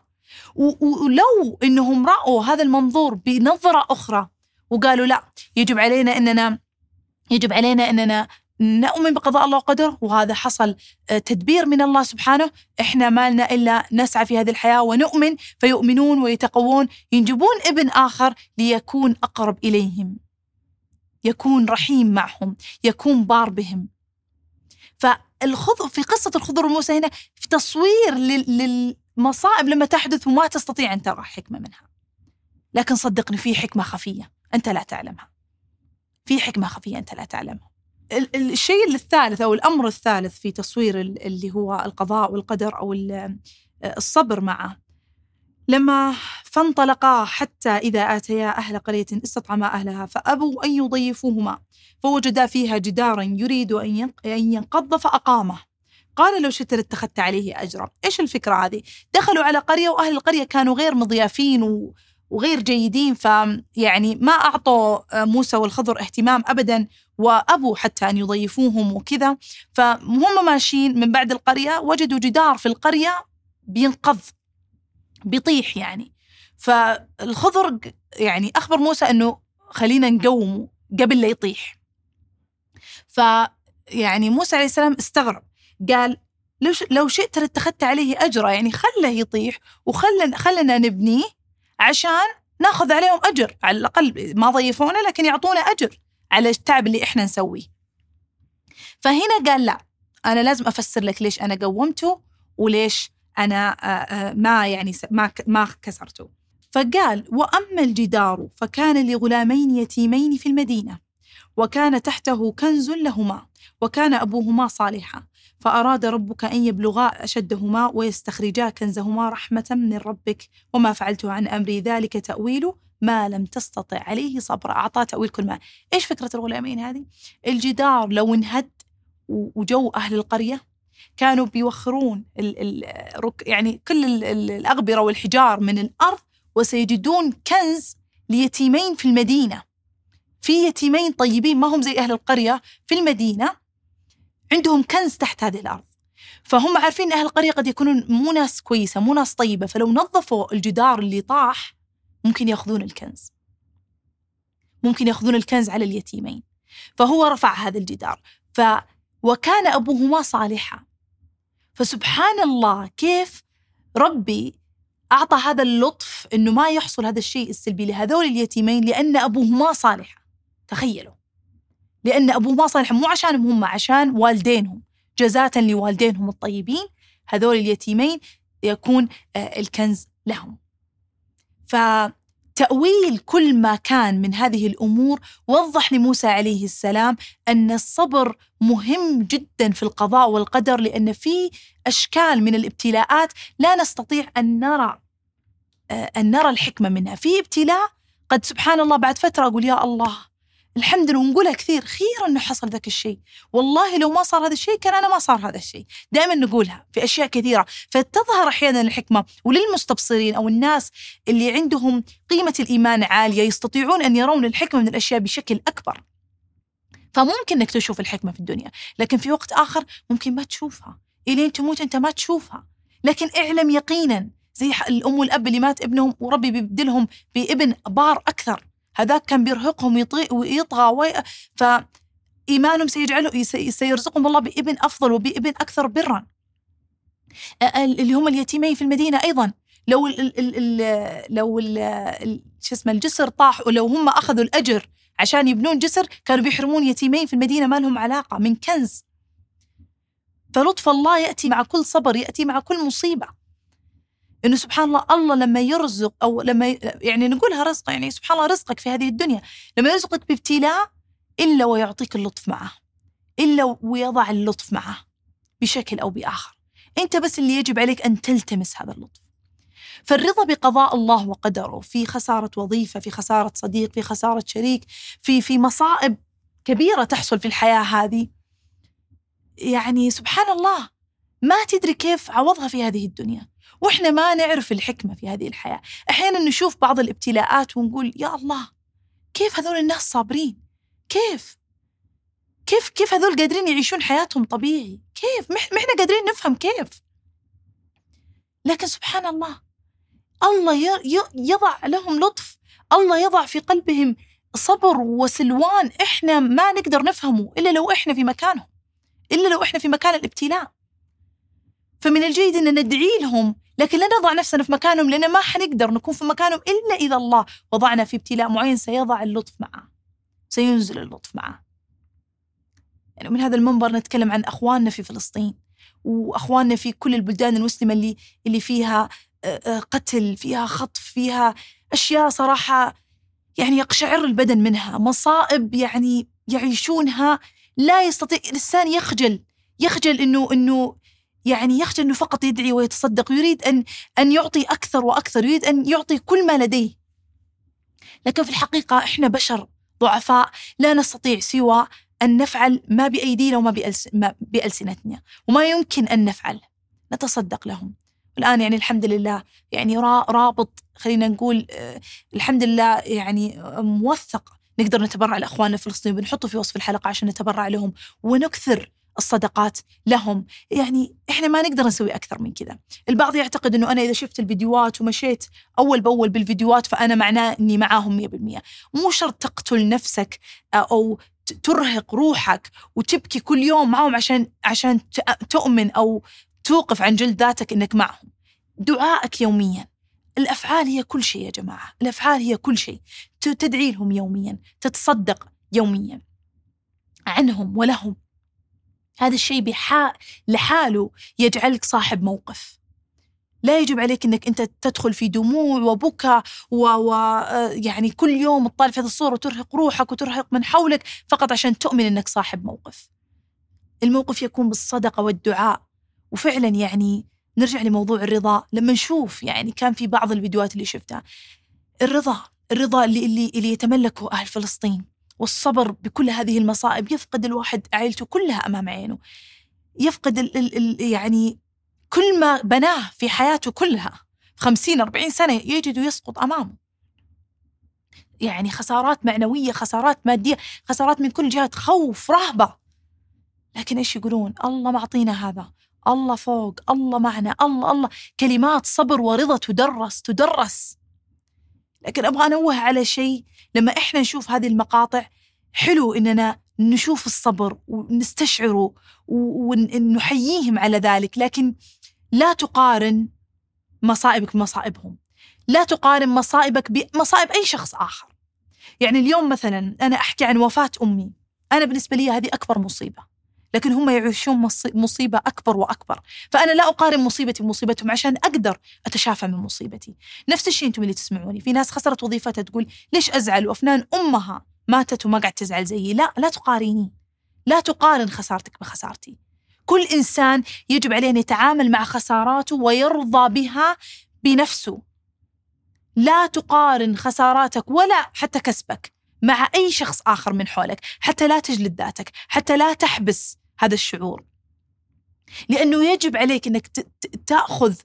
ولو إنهم رأوا هذا المنظور بنظرة أخرى وقالوا لا، يجب علينا إننا يجب علينا إننا نؤمن بقضاء الله وقدره، وهذا حصل تدبير من الله سبحانه، إحنا ما لنا إلا نسعى في هذه الحياة ونؤمن، فيؤمنون ويتقوون، ينجبون ابن آخر ليكون أقرب إليهم، يكون رحيم معهم، يكون بار بهم. فالخضر في قصة الخضر وموسى هنا في تصوير للمصائب لما تحدث وما تستطيع أن ترى حكمة منها، لكن صدقني في حكمة خفية أنت لا تعلمها، في حكمة خفية أنت لا تعلمها. الشيء الثالث أو الأمر الثالث في تصوير اللي هو القضاء والقدر أو الصبر معه، لما فانطلقا حتى إذا آتيا أهل قرية استطعما أهلها فأبوا أن يضيفوهما فوجدا فيها جدارا يريد أن ينقض فأقامه قال لو شئت لاتخذت عليه أجرا. إيش الفكرة هذه؟ دخلوا على قرية وأهل القرية كانوا غير مضيافين وغير جيدين، فيعني ما أعطوا موسى والخضر اهتمام أبدا، وأبوا حتى أن يضيفوهم وكذا. فهم ماشيين من بعد القرية وجدوا جدار في القرية بينقض بيطيح يعني. فالخضر يعني أخبر موسى أنه خلينا نقومه قبل لا يطيح. فيعني موسى عليه السلام استغرب، قال لو شئت لاتخذت عليه أجرا، يعني خله يطيح وخلنا خلنا نبنيه عشان ناخذ عليهم أجر، على الأقل ما ضيفونا لكن يعطونا أجر على التعب اللي إحنا نسويه. فهنا قال لا، أنا لازم أفسر لك ليش أنا قومته وليش أنا ما يعني ما ما كسرته. فقال وأما الجدار فكان لغلامين يتيمين في المدينة وكان تحته كنز لهما وكان أبوهما صالحا فأراد ربك أن يبلغا أشدهما ويستخرجا كنزهما رحمة من ربك وما فعلته عن أمري ذلك تأويل ما لم تستطع عليه صبرا. أعطاه تأويل كل ما. إيش فكرة الغلامين هذه؟ الجدار لو انهد وجو أهل القرية كانوا بيوخرون ال ال يعني كل ال ال الأغبرة والحجار من الأرض، وسيجدون كنز ليتيمين في المدينة. في يتيمين طيبين ما هم زي أهل القرية في المدينة، عندهم كنز تحت هذه الأرض. فهم عارفين أهل القرية قد يكونون مو ناس كويسة، مو ناس طيبة، فلو نظفوا الجدار اللي طاح ممكن يأخذون الكنز، ممكن يأخذون الكنز على اليتيمين. فهو رفع هذا الجدار، ف وكان أبوهما صالحا. فسبحان الله كيف ربي أعطى هذا اللطف إنه ما يحصل هذا الشيء السلبي لهذول اليتيمين، لأن أبوهما صالحا. تخيلوا، لأن أبوهما صالحا، مو عشانهم هم، عشان والدينهم، جزاة لوالدينهم الطيبين هذول اليتيمين يكون الكنز لهم. فتأويل كل ما كان من هذه الأمور وضح لموسى عليه السلام أن الصبر مهم جدا في القضاء والقدر، لأن في أشكال من الابتلاءات لا نستطيع أن نرى أن نرى الحكمة منها. في ابتلاء قد سبحان الله بعد فترة أقول يا الله الحمد لله، ونقولها كثير، خير أنه حصل ذاك الشيء، والله لو ما صار هذا الشيء كان أنا ما صار هذا الشيء. دائما نقولها في أشياء كثيرة، فتظهر أحيانا الحكمة. وللمستبصرين أو الناس اللي عندهم قيمة الإيمان عالية يستطيعون أن يرون الحكمة من الأشياء بشكل أكبر. فممكن أنك تشوف الحكمة في الدنيا، لكن في وقت آخر ممكن ما تشوفها، إلين تموت أنت ما تشوفها. لكن اعلم يقينا زي الأم والأب اللي مات ابنهم وربي بيبدلهم بابن بار أكثر، هذاك كان بيرهقهم ويطغى وي... فإيمانهم سيجعله سيرزقهم الله بابن أفضل وبابن أكثر برا. اللي هم اليتيمين في المدينة أيضا، لو ال ال ال لو ال شو اسمه الجسر طاح، ولو هم أخذوا الأجر عشان يبنون جسر كانوا بيحرمون يتيمين في المدينة ما لهم علاقة من كنز. فلطف الله يأتي مع كل صبر، يأتي مع كل مصيبة. إنه سبحان الله الله لما يرزق أو لما يعني نقولها رزق، يعني سبحان الله رزقك في هذه الدنيا لما يرزقك بابتلاء إلا ويعطيك اللطف معه، إلا ويضع اللطف معه بشكل أو بآخر. أنت بس اللي يجب عليك أن تلتمس هذا اللطف. فالرضا بقضاء الله وقدره في خسارة وظيفة، في خسارة صديق، في خسارة شريك، في في مصائب كبيرة تحصل في الحياة هذه، يعني سبحان الله ما تدري كيف عوضها في هذه الدنيا، وإحنا ما نعرف الحكمة في هذه الحياة. أحيانا نشوف بعض الابتلاءات ونقول يا الله كيف هذول الناس صابرين، كيف كيف كيف هذول قادرين يعيشون حياتهم طبيعي، كيف ما إحنا قادرين نفهم كيف. لكن سبحان الله الله يضع لهم لطف، الله يضع في قلبهم صبر وسلوان إحنا ما نقدر نفهمه إلا لو إحنا في مكانهم، إلا لو إحنا في مكان الابتلاء. فمن الجيد أن ندعي لهم، لكن لا نضع نفسنا في مكانهم، لأن ما حنقدر نكون في مكانهم إلا إذا الله وضعنا في ابتلاء معين سيضع اللطف معه، سينزل اللطف معه. يعني من هذا المنبر نتكلم عن أخواننا في فلسطين وأخواننا في كل البلدان المسلمة اللي اللي فيها قتل، فيها خطف، فيها أشياء صراحة يعني يقشعر البدن منها، مصائب يعني يعيشونها لا يستطيع الإنسان، يخجل يخجل إنه إنه يعني يخجل إنه فقط يدعي ويتصدق، يريد أن أن يعطي أكثر وأكثر، يريد أن يعطي كل ما لديه. لكن في الحقيقة إحنا بشر ضعفاء لا نستطيع سوى أن نفعل ما بأيدينا وما بألس ما بألسنتنا، وما يمكن أن نفعل نتصدق لهم. الآن يعني الحمد لله يعني رابط خلينا نقول آه الحمد لله يعني موثق نقدر نتبرع لأخواننا الفلسطينيين، بنحطه في وصف الحلقة عشان نتبرع لهم ونكثر الصدقات لهم. يعني إحنا ما نقدر نسوي أكثر من كذا. البعض يعتقد أنه أنا إذا شفت الفيديوهات ومشيت أول بأول بالفيديوهات فأنا معناه أني معاهم مية بالمية. مو شرط تقتل نفسك أو ترهق روحك وتبكي كل يوم معهم عشان عشان تؤمن أو توقف عن جلد ذاتك أنك معهم. دعائك يوميا، الأفعال هي كل شيء يا جماعة، الأفعال هي كل شيء. تدعي لهم يوميا، تتصدق يوميا عنهم ولهم، هذا الشيء بحال لحاله يجعلك صاحب موقف. لا يجب عليك أنك أنت تدخل في دموع وبكى ويعني كل يوم تطالع في هذه الصورة وترهق روحك وترهق من حولك فقط عشان تؤمن أنك صاحب موقف. الموقف يكون بالصدقة والدعاء. وفعلا يعني نرجع لموضوع الرضا، لما نشوف يعني كان في بعض الفيديوهات اللي شفتها الرضا الرضا اللي اللي اللي يتملكه أهل فلسطين، والصبر بكل هذه المصائب، يفقد الواحد عائلته كلها أمام عينه، يفقد ال ال ال يعني كل ما بناه في حياته كلها خمسين أربعين سنة يجد يسقط أمامه. يعني خسارات معنوية، خسارات مادية، خسارات من كل جهة، خوف، رهبة. لكن إيش يقولون؟ الله معطينا هذا، الله فوق، الله معنا، الله الله، كلمات صبر ورضا تدرس تدرس. لكن أبغى أنوه على شيء، لما إحنا نشوف هذه المقاطع حلو إننا نشوف الصبر ونستشعره ونحييهم على ذلك، لكن لا تقارن مصائبك بمصائبهم، لا تقارن مصائبك بمصائب أي شخص آخر. يعني اليوم مثلا أنا أحكي عن وفاة أمي، أنا بالنسبة لي هذه أكبر مصيبة، لكن هم يعيشون مصيبة أكبر وأكبر، فأنا لا أقارن مصيبتي بمصيبتهم عشان أقدر أتشافى من مصيبتي. نفس الشيء أنتم اللي تسمعوني، في ناس خسرت وظيفتها تقول ليش أزعل وأفنان أمها ماتت وما قاعد تزعل زيي. لا، لا تقارني، لا تقارن خسارتك بخسارتي. كل إنسان يجب عليه أن يتعامل مع خساراته ويرضى بها بنفسه. لا تقارن خساراتك ولا حتى كسبك مع أي شخص آخر من حولك، حتى لا تجلد ذاتك، حتى لا تحبس هذا الشعور، لأنه يجب عليك أنك تأخذ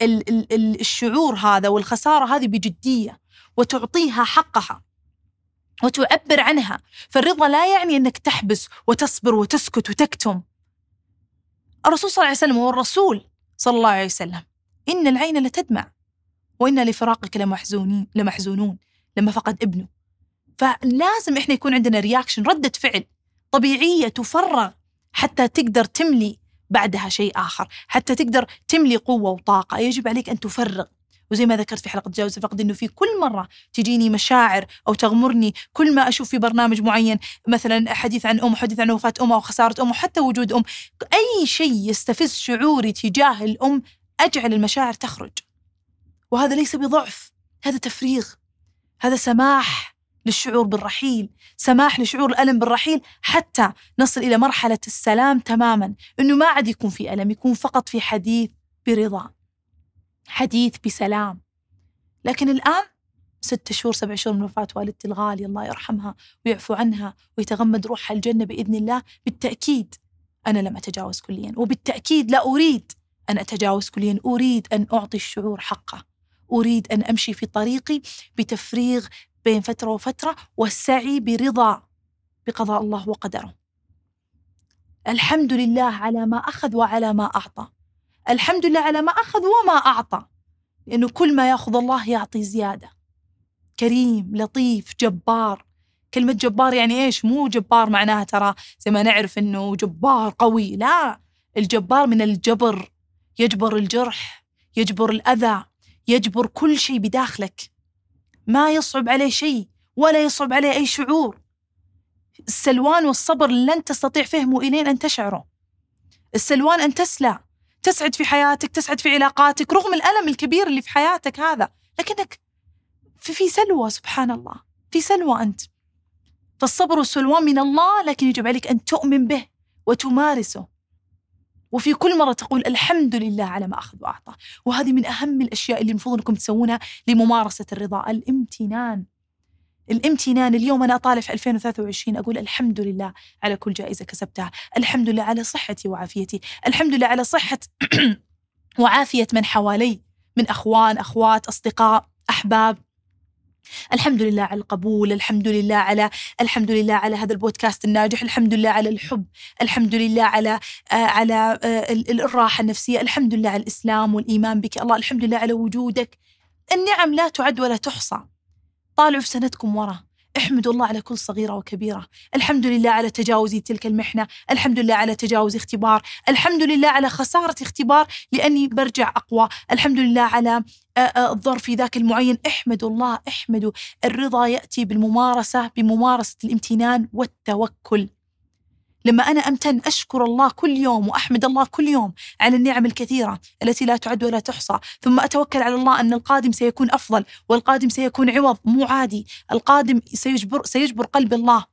الشعور هذا والخسارة هذه بجدية وتعطيها حقها وتعبر عنها. فالرضا لا يعني أنك تحبس وتصبر وتسكت وتكتم. الرسول صلى الله عليه وسلم هو الرسول صلى الله عليه وسلم، إن العين لتدمع وإنا لفراقك لمحزونين لمحزونون لما فقد ابنه. فلازم إحنا يكون عندنا رياكشن، ردة فعل طبيعية تفرغ حتى تقدر تملي بعدها شيء آخر، حتى تقدر تملي قوة وطاقة. يجب عليك أن تفرغ. وزي ما ذكرت في حلقة تجاوز الفقد إنه في كل مرة تجيني مشاعر أو تغمرني، كل ما أشوف في برنامج معين مثلا حديث عن أم، حديث عن وفاة أم أو خسارة أم، وحتى وجود أم، أي شيء يستفز شعوري تجاه الأم أجعل المشاعر تخرج. وهذا ليس بضعف، هذا تفريغ، هذا سماح للشعور بالرحيل، سماح لشعور الألم بالرحيل، حتى نصل إلى مرحلة السلام تماما، إنه ما عاد يكون في ألم، يكون فقط في حديث برضا، حديث بسلام. لكن الآن ست شهور سبع شهور من وفاة والدتي الغالية الله يرحمها ويعفو عنها ويتغمد روحها الجنة بإذن الله، بالتأكيد أنا لم أتجاوز كليا، وبالتأكيد لا أريد أن أتجاوز كليا. أريد أن أعطي الشعور حقه، أريد أن أمشي في طريقي بتفريغ بين فترة وفترة، والسعي برضا بقضاء الله وقدره. الحمد لله على ما أخذ وعلى ما أعطى، الحمد لله على ما أخذ وما أعطى، لأنه كل ما يأخذ الله يعطي زيادة. كريم، لطيف، جبار. كلمة جبار يعني إيش؟ مو جبار معناها ترى زي ما نعرف إنه جبار قوي، لا، الجبار من الجبر، يجبر الجرح، يجبر الأذى، يجبر كل شيء بداخلك، ما يصعب عليه شيء ولا يصعب عليه أي شعور. السلوان والصبر لن تستطيع فهمه إلين أن تشعره. السلوان أن تسلى، تسعد في حياتك، تسعد في علاقاتك رغم الألم الكبير اللي في حياتك هذا، لكنك في, في سلوى، سبحان الله، في سلوى أنت. فالصبر والسلوان من الله، لكن يجب عليك أن تؤمن به وتمارسه، وفي كل مرة تقول الحمد لله على ما أخذ وأعطى. وهذه من أهم الأشياء اللي المفروض أنكم تسوونها لممارسة الرضا، الامتنان. الامتنان. اليوم أنا أطالع في ألفين وثلاثة وعشرين أقول الحمد لله على كل جائزة كسبتها، الحمد لله على صحتي وعافيتي، الحمد لله على صحة وعافية من حوالي من أخوان، أخوات، أصدقاء، أحباب. الحمد لله على القبول، الحمد لله على الحمد لله على هذا البودكاست الناجح، الحمد لله على الحب، الحمد لله على آه على آه الراحة النفسية، الحمد لله على الإسلام والإيمان بك الله، الحمد لله على وجودك. النعم لا تعد ولا تحصى. طالعوا في سنتكم ورا، احمدوا الله على كل صغيرة وكبيرة. الحمد لله على تجاوزي تلك المحنة، الحمد لله على تجاوز اختبار، الحمد لله على خسارة اختبار لأني برجع أقوى، الحمد لله على الظرف ذاك المعين. احمدوا الله، احمدوا. الرضا يأتي بالممارسة، بممارسة الامتنان والتوكل. لما أنا أمتن أشكر الله كل يوم وأحمد الله كل يوم على النعم الكثيرة التي لا تعد ولا تحصى، ثم أتوكل على الله أن القادم سيكون أفضل، والقادم سيكون عوض مو عادي، القادم سيجبر, سيجبر قلب الله،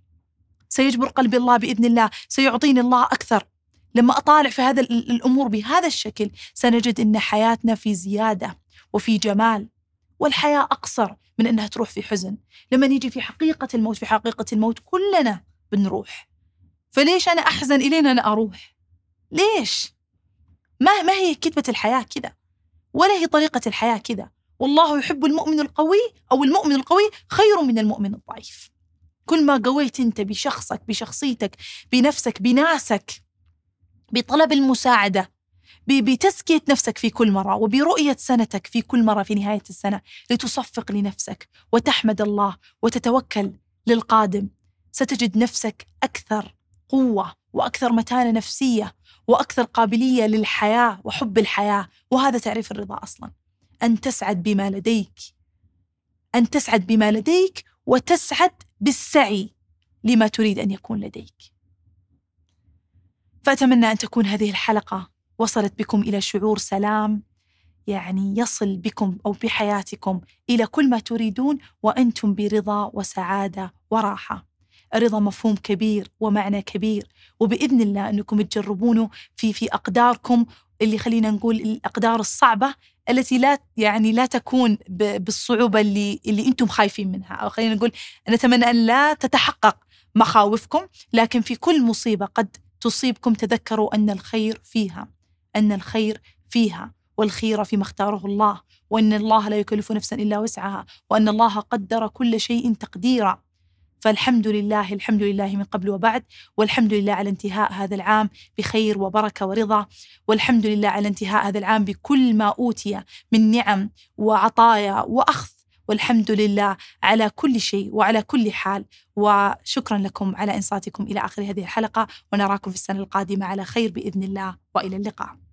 سيجبر قلب الله بإذن الله، سيعطيني الله أكثر. لما أطالع في هذا الأمور بهذا الشكل سنجد أن حياتنا في زيادة وفي جمال والحياة أقصر من أنها تروح في حزن. لما نيجي في حقيقة الموت، في حقيقة الموت كلنا بنروح، فليش أنا أحزن إلين أنا أروح؟ ليش؟ ما ما هي كتبة الحياة كذا، ولا هي طريقة الحياة كذا. والله يحب المؤمن القوي، أو المؤمن القوي خير من المؤمن الضعيف. كل ما قويت أنت بشخصك، بشخصيتك، بنفسك، بناسك، بطلب المساعدة، بتزكية نفسك في كل مرة، وبرؤية سنتك في كل مرة في نهاية السنة لتصفق لنفسك وتحمد الله وتتوكل للقادم، ستجد نفسك أكثر قوة وأكثر متانة نفسية وأكثر قابلية للحياة وحب الحياة. وهذا تعريف الرضا أصلا، أن تسعد بما لديك، أن تسعد بما لديك وتسعد بالسعي لما تريد أن يكون لديك. فأتمنى أن تكون هذه الحلقة وصلت بكم إلى شعور سلام، يعني يصل بكم أو بحياتكم إلى كل ما تريدون وأنتم برضا وسعادة وراحة. الرضا مفهوم كبير ومعنى كبير، وبإذن الله أنكم تجربونه في في أقداركم، اللي خلينا نقول الأقدار الصعبة التي لا يعني لا تكون بالصعوبة اللي اللي أنتم خايفين منها، أو خلينا نقول نتمنى أن لا تتحقق مخاوفكم، لكن في كل مصيبة قد تصيبكم تذكروا أن الخير فيها، أن الخير فيها والخير فيما اختاره الله، وأن الله لا يكلف نفسا إلا وسعها، وأن الله قدر كل شيء تقديرا. فالحمد لله، الحمد لله من قبل وبعد، والحمد لله على انتهاء هذا العام بخير وبركة ورضا، والحمد لله على انتهاء هذا العام بكل ما أوتي من نعم وعطايا وأخذ، والحمد لله على كل شيء وعلى كل حال. وشكرا لكم على إنصاتكم إلى آخر هذه الحلقة، ونراكم في السنة القادمة على خير بإذن الله، وإلى اللقاء.